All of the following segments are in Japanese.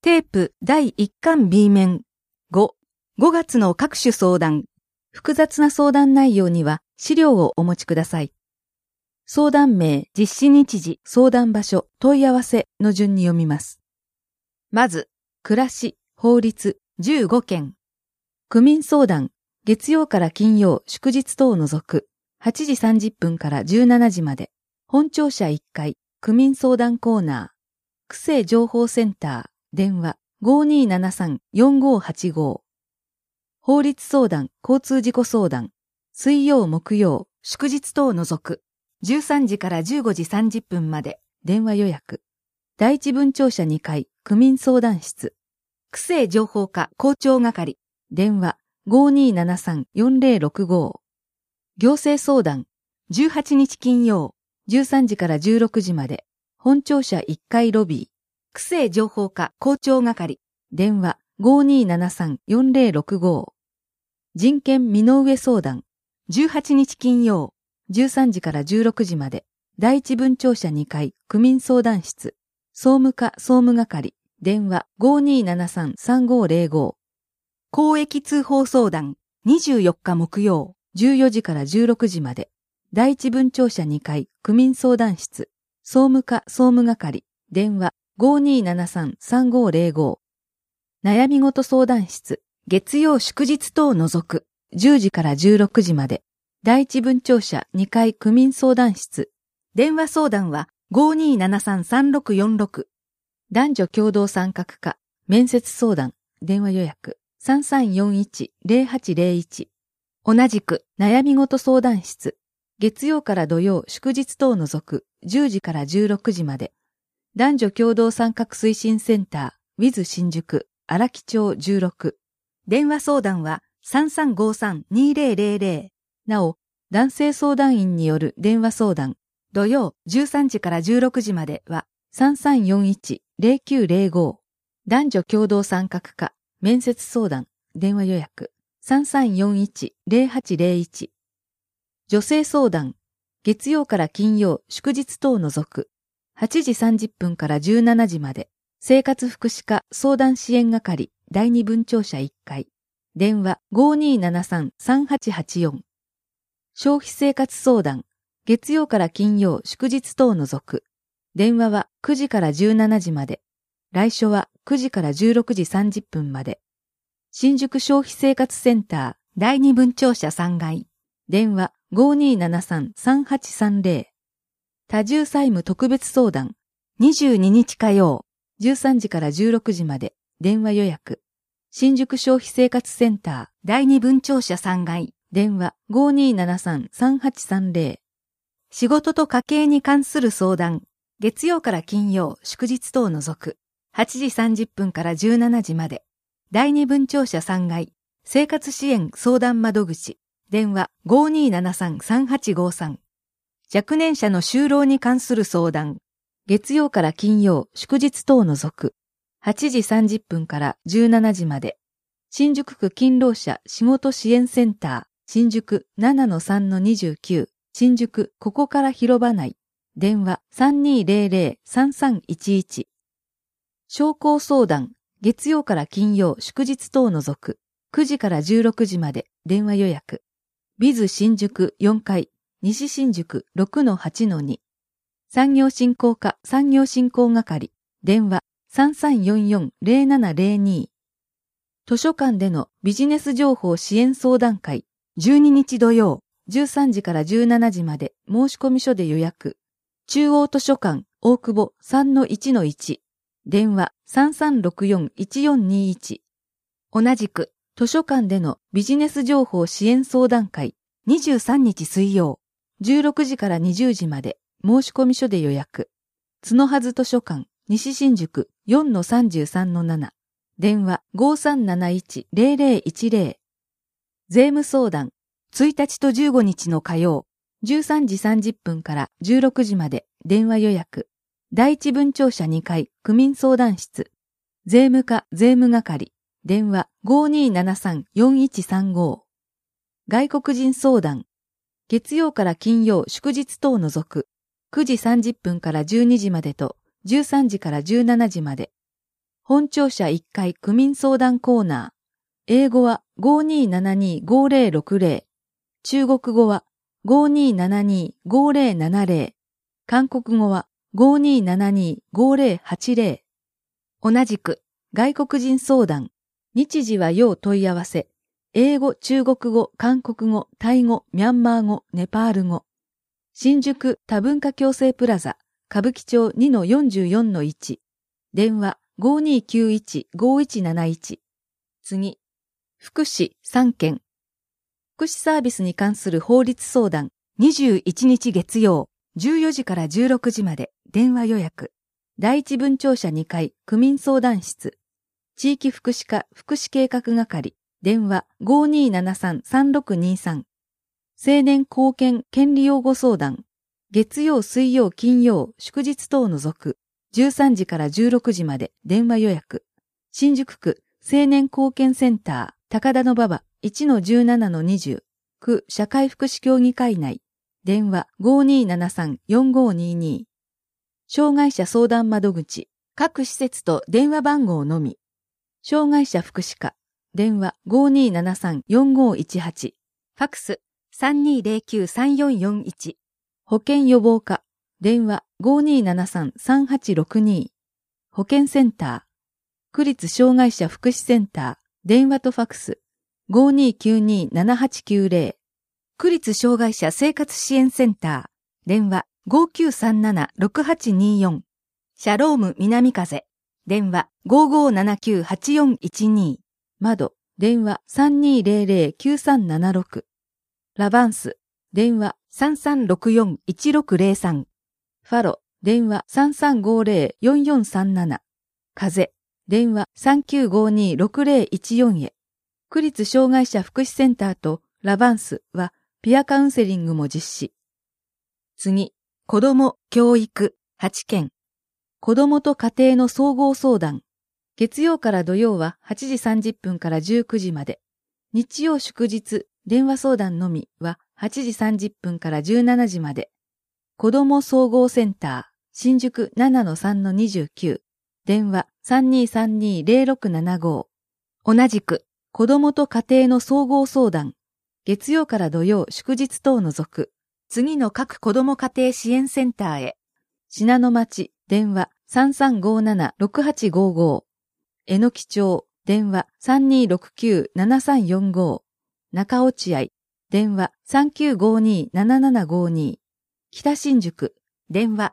テープ第1巻 B 面5月の各種相談。複雑な相談内容には資料をお持ちください。相談名、実施日時、相談場所、問い合わせの順に読みます。まず、暮らし、法律、15件。区民相談、月曜から金曜、祝日等を除く、8時30分から17時まで。本庁舎1階、区民相談コーナー。区政情報センター、電話、5273-4585。法律相談、交通事故相談。水曜、木曜、祝日等を除く。13時から15時30分まで。電話予約。第一分庁舎2階、区民相談室。区政情報課校長係。電話、5273-4065。行政相談。18日金曜、13時から16時まで。本庁舎1階ロビー。区政情報課校長係。電話、5273-4065。人権身の上相談。18日金曜、13時から16時まで。第一分庁舎2階、区民相談室。総務課総務係。電話、5273-3505。公益通報相談。24日木曜、14時から16時まで。第一分庁舎2階、区民相談室。総務課総務係。電話、5273-3505。悩み事相談室。月曜祝日等を除く。10時から16時まで。第一分庁舎2階区民相談室。電話相談は 5273-3646。男女共同参画課。面接相談。電話予約。3341-0801。同じく悩み事相談室。月曜から土曜祝日等を除く。10時から16時まで。男女共同参画推進センター、WIZ 新宿、荒木町16。電話相談は 3353-2000。なお、男性相談員による電話相談、土曜13時から16時までは 3341-0905。男女共同参画課、面接相談、電話予約、3341-0801。女性相談、月曜から金曜、祝日等を除く。8時30分から17時まで。生活福祉課相談支援係第二分庁舎1階。電話 5273-3884。消費生活相談。月曜から金曜祝日等を除く。電話は9時から17時まで。来所は9時から16時30分まで。新宿消費生活センター第二分庁舎3階。電話 5273-3830。多重債務特別相談。22日火曜、13時から16時まで、電話予約。新宿消費生活センター、第二分庁舎3階、電話 5273-3830。仕事と家計に関する相談。月曜から金曜、祝日等を除く。8時30分から17時まで。第二分庁舎3階、生活支援相談窓口。電話 5273-3853。若年者の就労に関する相談。月曜から金曜、祝日等を除く。8時30分から17時まで。新宿区勤労者仕事支援センター、新宿 7-3-29、新宿ここから広場内。電話 3200-3311。商工相談。月曜から金曜、祝日等を除く。9時から16時まで。電話予約。WIZ 新宿4階。西新宿 6-8-2。産業振興課産業振興係。電話 3344-0702。図書館でのビジネス情報支援相談会。12日土曜、13時から17時まで申し込み書で予約。中央図書館大久保 3-1-1。電話 3364-1421。同じく図書館でのビジネス情報支援相談会。23日水曜。16時から20時まで申し込み書で予約。角はず図書館西新宿 4-33-7。電話 5371-0010。税務相談。1日と15日の火曜。13時30分から16時まで電話予約。第一分庁舎2階区民相談室。税務課税務係。電話 5273-4135。外国人相談。月曜から金曜祝日等を除く。9時30分から12時までと13時から17時まで。 本庁舎1階区民相談コーナー。英語は 5272-5060。中国語は 5272-5070。韓国語は 5272-5080。同じく外国人相談。日時は要問い合わせ。英語、中国語、韓国語、タイ語、ミャンマー語、ネパール語。新宿多文化共生プラザ、歌舞伎町 2-44-1。電話 5291-5171。次。福祉3件。福祉サービスに関する法律相談。21日月曜、14時から16時まで、電話予約。第一分庁舎2階、区民相談室。地域福祉課福祉計画係。電話 5273-3623。青年後見権利擁護相談。月曜、水曜、金曜、祝日等除く。13時から16時まで電話予約。新宿区青年後見センター高田馬場 1-17-20。区社会福祉協議会内。電話 5273-4522。障害者相談窓口。各施設と電話番号のみ。障害者福祉課。電話 5273-4518。ファクス 3209-3441。保健予防課。電話 5273-3862。保健センター。区立障害者福祉センター。電話とファクス 5292-7890。区立障害者生活支援センター。電話 5937-6824。シャローム南風。電話 5579-8412。窓。電話 3200-9376。ラバンス。電話 3364-1603。ファロ。電話 3350-4437。風。電話 3952-6014 へ。区立障害者福祉センターとラバンスはピアカウンセリングも実施。次、子ども、教育、8件。子どもと家庭の総合相談。月曜から土曜は8時30分から19時まで。日曜祝日、電話相談のみは8時30分から17時まで。子ども総合センター、新宿 7-3-29。電話 3232-0675。同じく、子どもと家庭の総合相談。月曜から土曜祝日等除く。次の各子ども家庭支援センターへ。信濃町、電話 3357-6855。えのき町、電話 3269-7345。中落合、電話 3952-7752。北新宿、電話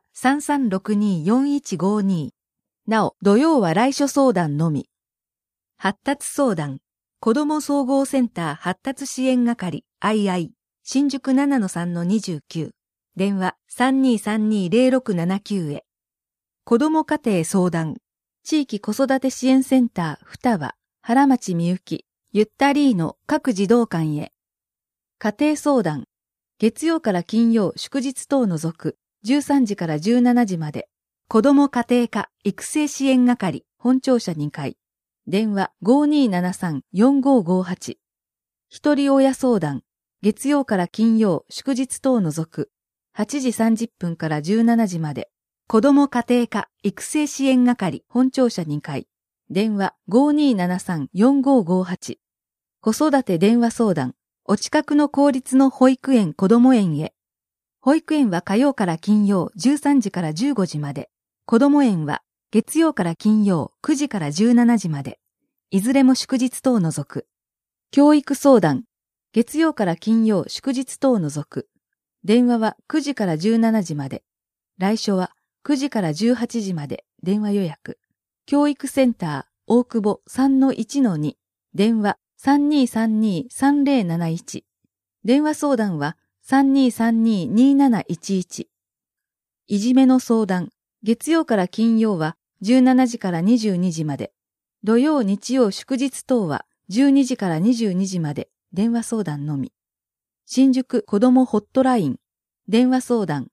3362-4152。なお、土曜は来所相談のみ。発達相談。子ども総合センター発達支援係 II 新宿 7-3-29。電話 3232-0679 へ。子ども家庭相談。地域子育て支援センター双葉原町みゆきゆったりーの各児童館へ。家庭相談。月曜から金曜祝日等除く13時から17時まで。子ども家庭科育成支援係本庁舎2階。電話 5273-4558。一人親相談。月曜から金曜祝日等除く8時30分から17時まで。子ども家庭科育成支援係本庁舎2階。電話 5273-4558。子育て電話相談。お近くの公立の保育園こども園へ。保育園は火曜から金曜13時から15時まで。こども園は月曜から金曜9時から17時まで。いずれも祝日等除く。教育相談。月曜から金曜祝日等除く。電話は9時から17時まで。来所は9時から18時まで電話予約。教育センター大久保 3-1-2。電話 3232-3071。電話相談は 3232-2711。いじめの相談。月曜から金曜は17時から22時まで。土曜日曜祝日等は12時から22時まで電話相談のみ。新宿子どもホットライン。電話相談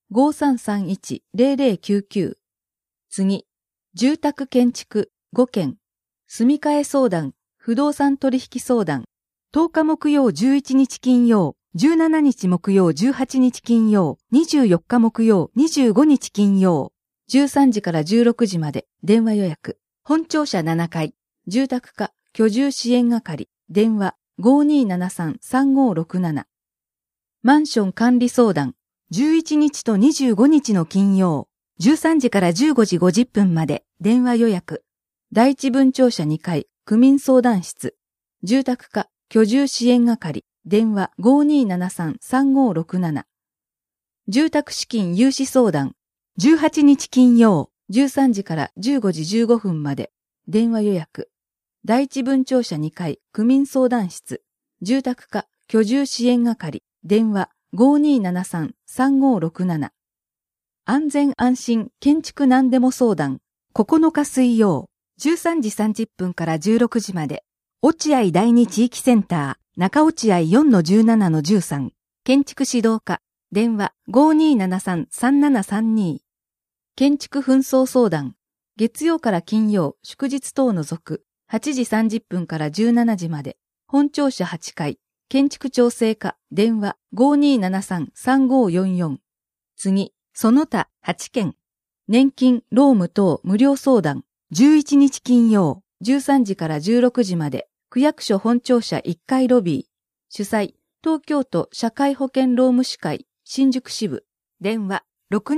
5331-0099。次。住宅建築5件。住み替え相談。不動産取引相談。10日木曜11日金曜。17日木曜18日金曜。24日木曜25日金曜。13時から16時まで電話予約。 本庁舎7階、住宅課居住支援係、電話 5273-3567。マンション管理相談、11日と25日の金曜、13時から15時50分まで電話予約。第一分庁舎2階、区民相談室。住宅課居住支援係、電話 5273-3567。住宅資金融資相談、18日金曜、13時から15時15分まで電話予約。第一分庁舎2階、区民相談室。住宅課居住支援係、電話 5273-3567。安全安心建築何でも相談、9日水曜、13時30分から16時まで、落合第二地域センター、中落合 4-17-13、建築指導課、電話 5273-3732。建築紛争相談、月曜から金曜、祝日等除く、8時30分から17時まで、本庁舎8階、建築調整課、電話 5273-3544。次、その他8件。年金、労務等無料相談、11日金曜、13時から16時まで、区役所本庁舎1階ロビー。主催、東京都社会保険労務士会、新宿支部。電話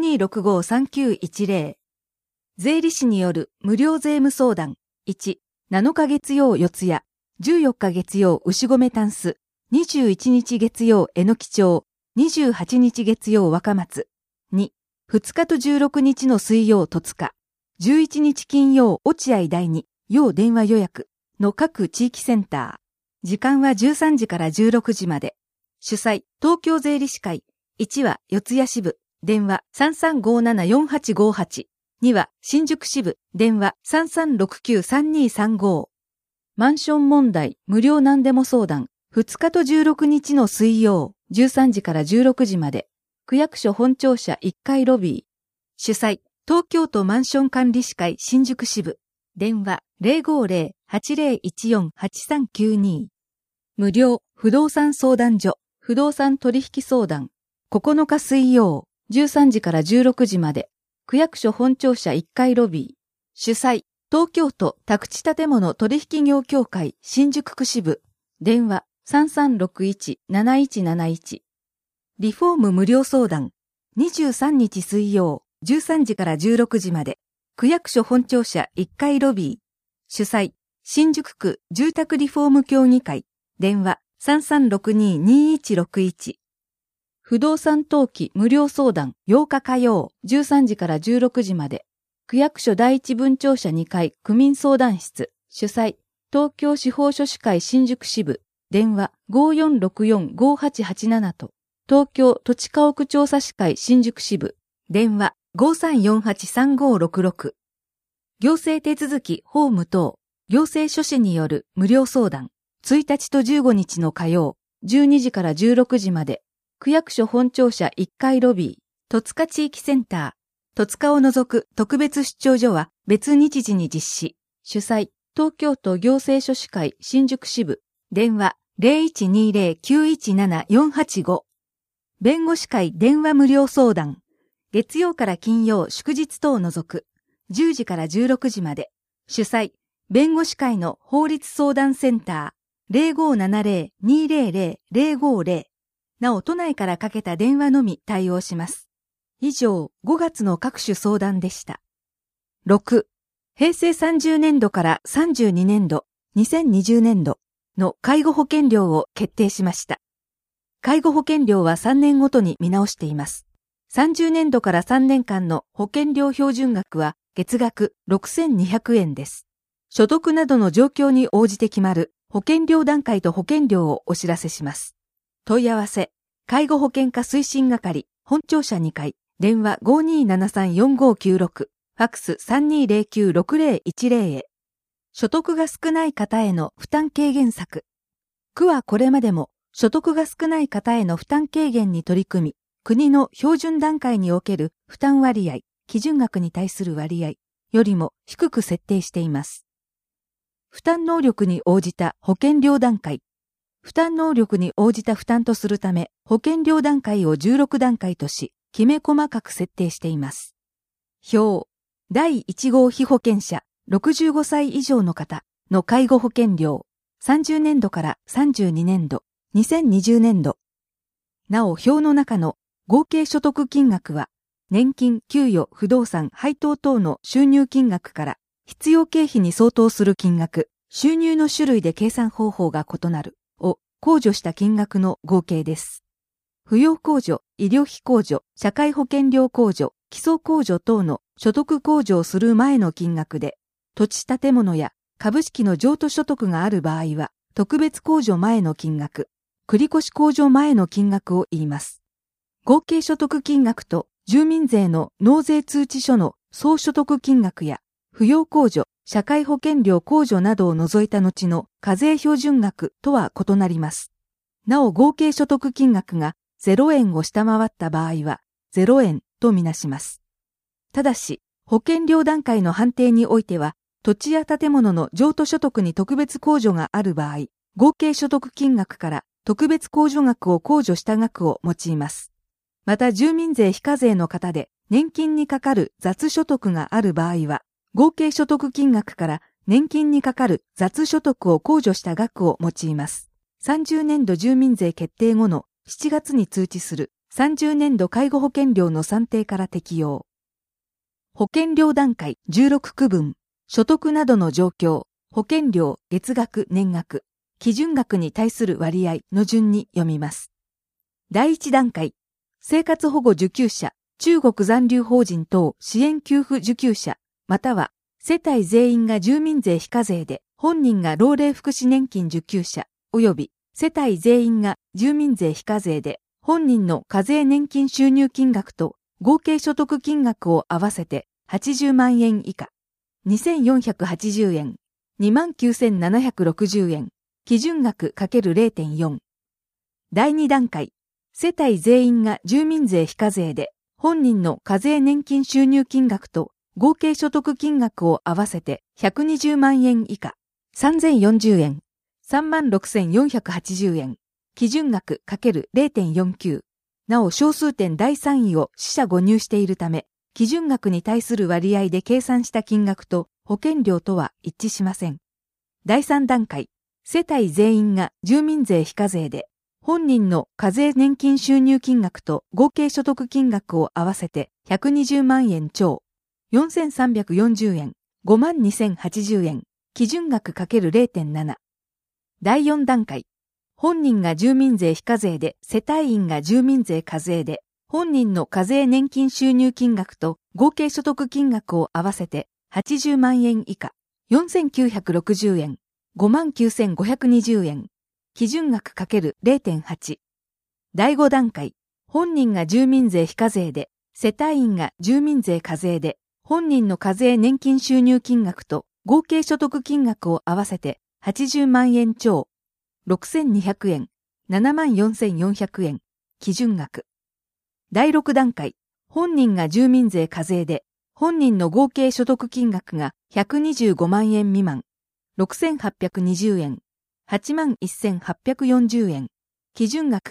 6265-3910。税理士による無料税務相談。1、7日月曜四谷、14日月曜牛込タンス、21日月曜榎木町、28日月曜若松。2、2日と16日の水曜戸塚、11日金曜落合第二、要電話予約の各地域センター。時間は13時から16時まで。主催、東京税理士会。1は四谷支部、電話 3357-4858。2は新宿支部、電話 3369-3235。マンション問題無料何でも相談、2日と16日の水曜、13時から16時まで。区役所本庁舎1階ロビー。主催、東京都マンション管理士会新宿支部。電話 050-8014-8392。無料不動産相談所、不動産取引相談。9日水曜、13時から16時まで。区役所本庁舎1階ロビー。主催、東京都宅地建物取引業協会新宿区支部。電話 3361-7171。リフォーム無料相談。23日水曜、13時から16時まで。区役所本庁舎1階ロビー。主催、新宿区住宅リフォーム協議会。電話 3362-2161。不動産登記無料相談8日火曜、13時から16時まで。区役所第一分庁舎2階区民相談室。主催、東京司法書士会新宿支部。電話 5464-5887 と。東京土地家屋調査士会新宿支部。電話 5348-3566。行政手続き法務等、行政書士による無料相談。1日と15日の火曜、12時から16時まで。区役所本庁舎1階ロビー、戸塚地域センター。戸塚を除く特別出張所は別日時に実施。主催、東京都行政書士会新宿支部。電話 0120-917-485。弁護士会電話無料相談。月曜から金曜祝日等除く。10時から16時まで。主催、弁護士会の法律相談センター。0570-200-050。なお都内からかけた電話のみ対応します。以上、5月の各種相談でした。6、平成30年度から32年度、2020年度の介護保険料を決定しました。介護保険料は3年ごとに見直しています。30年度から3年間の保険料標準額は月額6200円です。所得などの状況に応じて決まる保険料段階と保険料をお知らせします。問い合わせ、介護保険課推進係、本庁舎2階、電話 5273-4596、ファックス 3209-6010 へ。所得が少ない方への負担軽減策。区はこれまでも所得が少ない方への負担軽減に取り組み、国の標準段階における負担割合、基準額に対する割合よりも低く設定しています。負担能力に応じた保険料段階。負担能力に応じた負担とするため、保険料段階を16段階とし、きめ細かく設定しています。表、第1号被保険者、 65歳以上の方の介護保険料、30年度から32年度、2020年度。なお、表の中の合計所得金額は、年金、給与、不動産、配当等の収入金額から、必要経費に相当する金額、収入の種類で計算方法が異なる、を控除した金額の合計です。扶養控除、医療費控除、社会保険料控除、基礎控除等の所得控除をする前の金額で、土地建物や株式の譲渡所得がある場合は、特別控除前の金額、繰越控除前の金額を言います。合計所得金額と住民税の納税通知書の総所得金額や、扶養控除、社会保険料控除などを除いた後の課税標準額とは異なります。なお合計所得金額が0円を下回った場合は、0円とみなします。ただし、保険料段階の判定においては、土地や建物の譲渡所得に特別控除がある場合、合計所得金額から特別控除額を控除した額を用います。また住民税非課税の方で年金にかかる雑所得がある場合は、合計所得金額から年金にかかる雑所得を控除した額を用います。30年度住民税決定後の7月に通知する30年度介護保険料の算定から適用。保険料段階16区分。所得などの状況、保険料、月額、年額、基準額に対する割合の順に読みます。第1段階、生活保護受給者、中国残留邦人等支援給付受給者、または世帯全員が住民税非課税で本人が老齢福祉年金受給者、及び世帯全員が住民税非課税で本人の課税年金収入金額と合計所得金額を合わせて80万円以下。2480円、29,760円、基準額 ×0.4。第2段階、世帯全員が住民税非課税で、本人の課税年金収入金額と合計所得金額を合わせて120万円以下、3040円、36,480円、基準額 ×0.49。なお小数点第3位を四捨五入しているため、基準額に対する割合で計算した金額と保険料とは一致しません。第3段階、世帯全員が住民税非課税で、本人の課税年金収入金額と合計所得金額を合わせて120万円超、4,340円、52,080円、基準額 ×0.7。第4段階、本人が住民税非課税で、世帯員が住民税課税で、本人の課税年金収入金額と合計所得金額を合わせて80万円以下、4,960円、59,520円、基準額 ×0.8。第5段階、本人が住民税非課税で、世帯員が住民税課税で、本人の課税年金収入金額と合計所得金額を合わせて80万円超、6,200円、74,400円、基準額。第6段階、本人が住民税課税で、本人の合計所得金額が125万円未満、6,820円、81,840円、基準額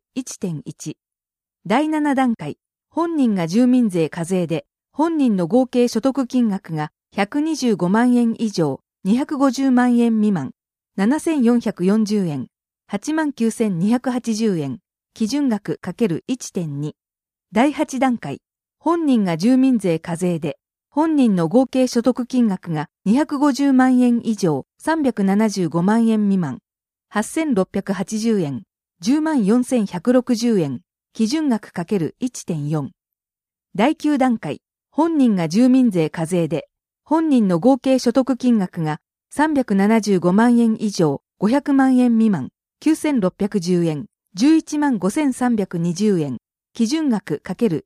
×1.1。第7段階、本人が住民税課税で、本人の合計所得金額が125万円以上、250万円未満、7,440円、89,280円、基準額 ×1.2。第8段階、本人が住民税課税で、本人の合計所得金額が250万円以上、375万円未満、8,680円、104,160円、基準額 ×1.4。第9段階、本人が住民税課税で、本人の合計所得金額が375万円以上、500万円未満、9,610円、115,320円、基準額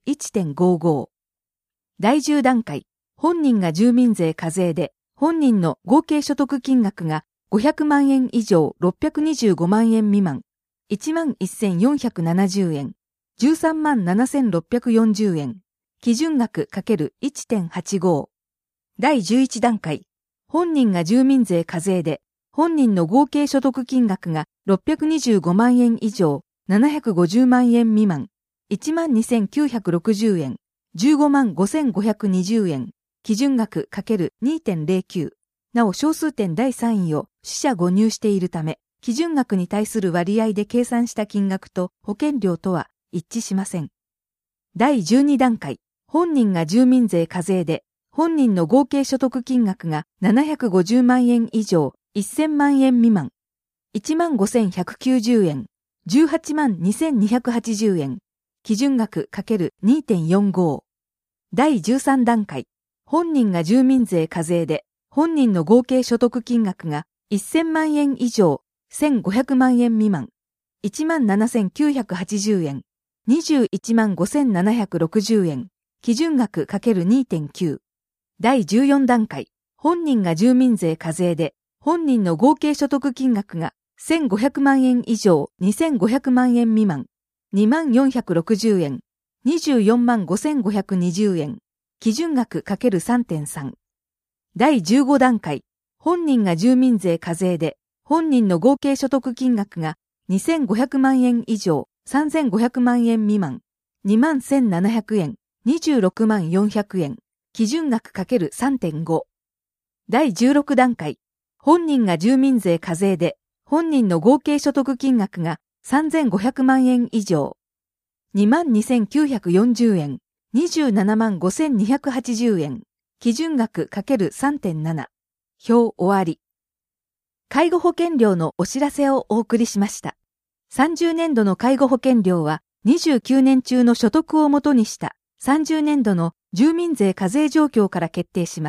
×1.55。第10段階、本人が住民税課税で、本人の合計所得金額が500万円以上625万円未満、11,470円、137,640円、基準額 ×1.85。第11段階、本人が住民税課税で、本人の合計所得金額が625万円以上750万円未満、12,960円、15万5,520円、 基準額 ×2.09。なお小数点第3位を四捨五入しているため、基準額に対する割合で計算した金額と保険料とは一致しません。第12段階、本人が住民税課税で、本人の合計所得金額が750万円以上、1000万円未満、15,190円、18万2280円、基準額 ×2.45。第13段階、本人が住民税課税で、本人の合計所得金額が1000万円以上、1500万円未満、17,980円、21万5760円、基準額 ×2.9。第14段階、本人が住民税課税で、本人の合計所得金額が1500万円以上、2500万円未満、2460円、24万5520円、基準額 ×3.3。第15段階、本人が住民税課税で、本人の合計所得金額が2500万円以上、3500万円未満、21,700円、26万400円、基準額 ×3.5。第16段階、本人が住民税課税で、本人の合計所得金額が3500万円以上、22,940円、27万5280円、基準額 ×3.7。表終わり。介護保険料のお知らせをお送りしました。30年度の介護保険料は29年中の所得をもとにした30年度の住民税課税状況から決定します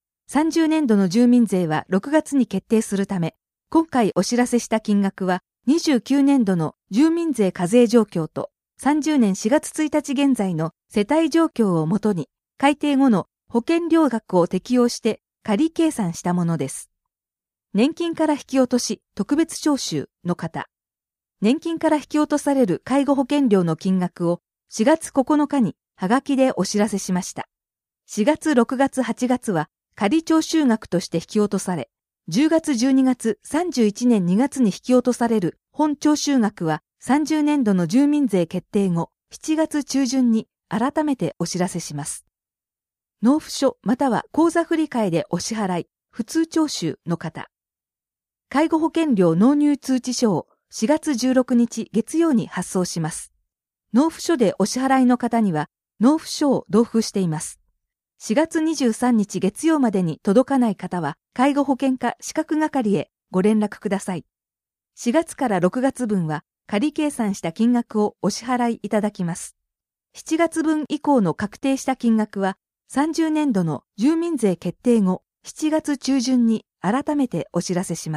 。30年度の住民税は6月に決定するため、今回お知らせした金額は29年度の住民税課税状況と30年4月1日現在の世帯状況をもとに改定後の保険料額を適用して仮計算したものです。年金から引き落とし特別徴収の方。年金から引き落とされる介護保険料の金額を4月9日にはがきでお知らせしました。4月、6月、8月は仮徴収額として引き落とされ、10月、12月、31年2月に引き落とされる本徴収額は30年度の住民税決定後7月中旬に改めてお知らせします。納付書または口座振替でお支払い、普通徴収の方。介護保険料納入通知書を4月16日月曜に発送します。納付書でお支払いの方には納付書を同封しています。4月23日月曜までに届かない方は介護保険課資格係へご連絡ください。4月から6月分は仮計算した金額をお支払いいただきます。7月分以降の確定した金額は30年度の住民税決定後7月中旬に改めてお知らせします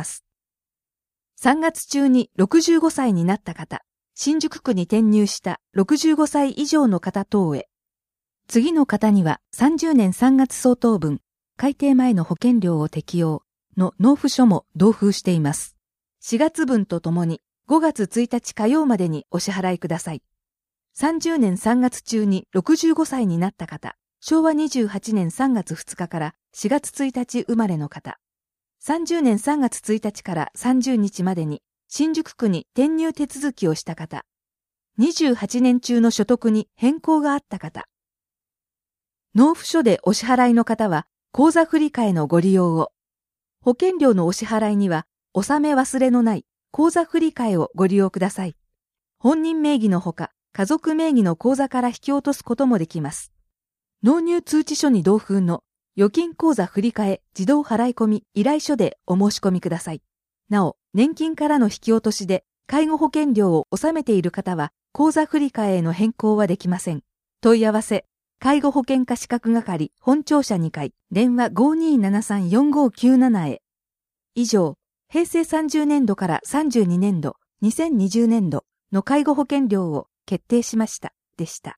。3月中に65歳になった方、新宿区に転入した65歳以上の方等へ。次の方には30年3月相当分、改定前の保険料を適用の納付書も同封しています。4月分とともに5月1日火曜までにお支払いください。30年3月中に65歳になった方、昭和28年3月2日から4月1日生まれの方、30年3月1日から30日までに新宿区に転入手続きをした方、28年中の所得に変更があった方、納付書でお支払いの方は口座振替のご利用を、保険料のお支払いには納め忘れのない口座振替をご利用ください。本人名義のほか家族名義の口座から引き落とすこともできます。納入通知書に同封の預金口座振替自動払い込み依頼書でお申し込みください。なお、年金からの引き落としで介護保険料を納めている方は口座振替への変更はできません。問い合わせ、介護保険課資格係本庁舎2階、電話 5273-4597 へ。以上、平成30年度から32年度、2020年度の介護保険料を決定しました、でした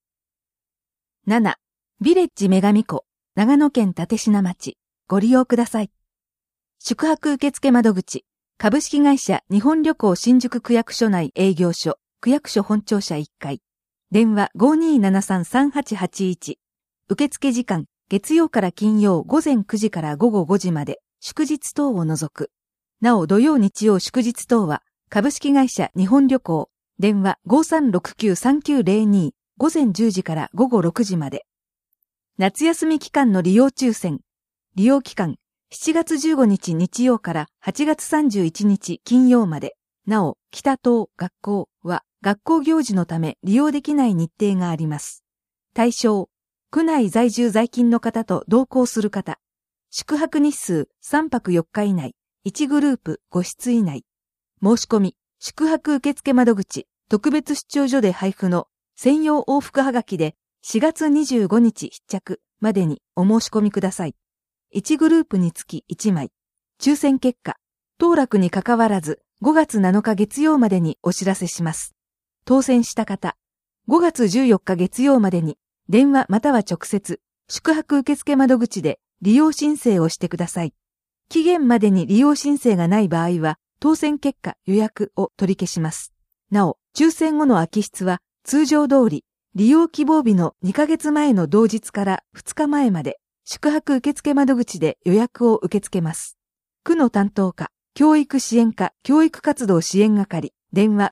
。7. ビレッジ女神湖、長野県立科町、ご利用ください。宿泊受付窓口、株式会社日本旅行新宿区役所内営業所、区役所本庁舎1階。電話 5273-3881。受付時間、月曜から金曜午前9時から午後5時まで、祝日等を除く。なお土曜日曜祝日等は、株式会社日本旅行、電話 5369-3902、午前10時から午後6時まで。 夏休み期間の利用抽選。利用期間、7月15日日曜から8月31日金曜まで。なお、北東学校は学校行事のため利用できない日程があります。対象、区内在住在勤の方と同行する方。宿泊日数3泊4日以内、1グループ5室以内。申し込み、宿泊受付窓口、特別出張所で配布の専用往復はがきで4月25日必着までにお申し込みください。1グループにつき1枚。抽選結果、当落に関わらず5月7日月曜までにお知らせします。当選した方、5月14日月曜までに電話または直接、宿泊受付窓口で利用申請をしてください。期限までに利用申請がない場合は、当選結果予約を取り消します。なお、抽選後の空き室は通常通り、利用希望日の2ヶ月前の同日から2日前まで、宿泊受付窓口で予約を受け付けます。区の担当課、教育支援課、教育活動支援係、電話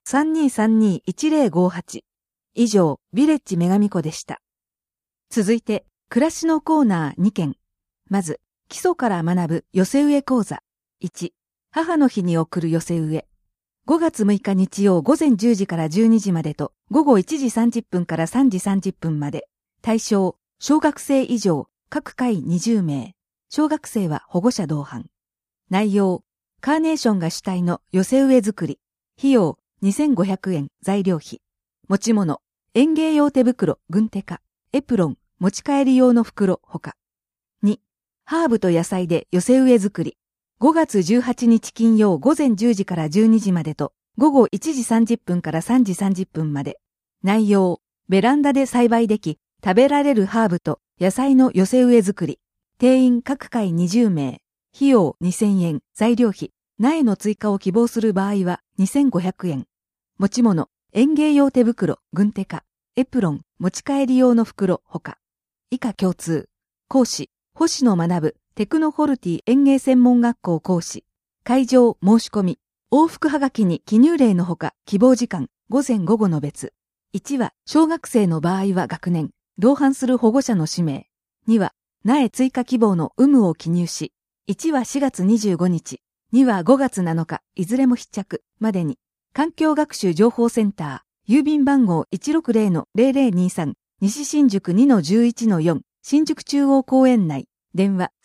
3232-1058。以上、ヴィレッジ女神子でした。続いて、暮らしのコーナー2件。まず、基礎から学ぶ寄せ植え講座。1、母の日に送る寄せ植え。5月6日日曜午前10時から12時までと、午後1時30分から3時30分まで。対象、小学生以上、各回20名。小学生は保護者同伴。内容、カーネーションが主体の寄せ植え作り。費用、2500円、材料費。持ち物、園芸用手袋、軍手か、エプロン、持ち帰り用の袋、ほか。2、ハーブと野菜で寄せ植え作り。5月18日金曜午前10時から12時までと、午後1時30分から3時30分まで。内容、ベランダで栽培でき、食べられるハーブと野菜の寄せ植え作り。定員各回20名。費用2000円、材料費。苗の追加を希望する場合は2500円。持ち物、園芸用手袋、軍手か、エプロン、持ち帰り用の袋、ほか。以下共通。講師、星野学テクノホルティ園芸専門学校講師。会場、申し込み。往復はがきに記入例のほか、希望時間、午前午後の別。1は、小学生の場合は学年、同伴する保護者の氏名。2は、苗追加希望の有無を記入し、1は4月25日、2は5月7日、いずれも必着、までに、環境学習情報センター、郵便番号 160-0023、西新宿 2-11-4、新宿中央公園内、電話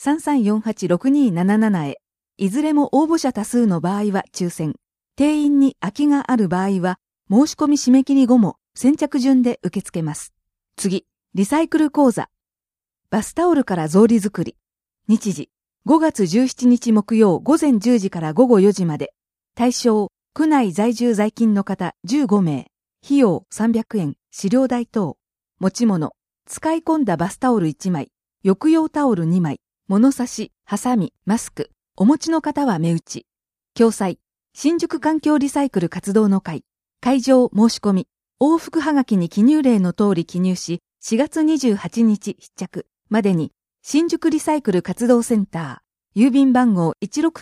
3348-6277 へ。いずれも応募者多数の場合は抽選。定員に空きがある場合は、申し込み締め切り後も先着順で受け付けます。次、リサイクル講座。バスタオルから草履作り。日時、5月17日木曜午前10時から午後4時まで。対象、区内在住在勤の方15名。費用300円、飼料代等。持ち物、使い込んだバスタオル1枚、浴用タオル2枚、物差し、ハサミ、マスク。お持ちの方は目打ち。共催、新宿環境リサイクル活動の会。会場申し込み。往復はがきに記入例の通り記入し、4月28日必着までに、新宿リサイクル活動センター、郵便番号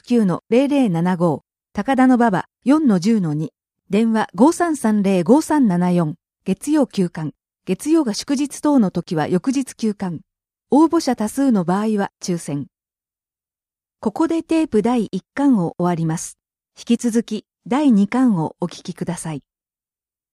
169-0075、高田馬場 4-10-2、電話 5330-5374、月曜休館、月曜が祝日等の時は翌日休館。応募者多数の場合は抽選。ここでテープ第1巻を終わります。引き続き第2巻をお聞きください。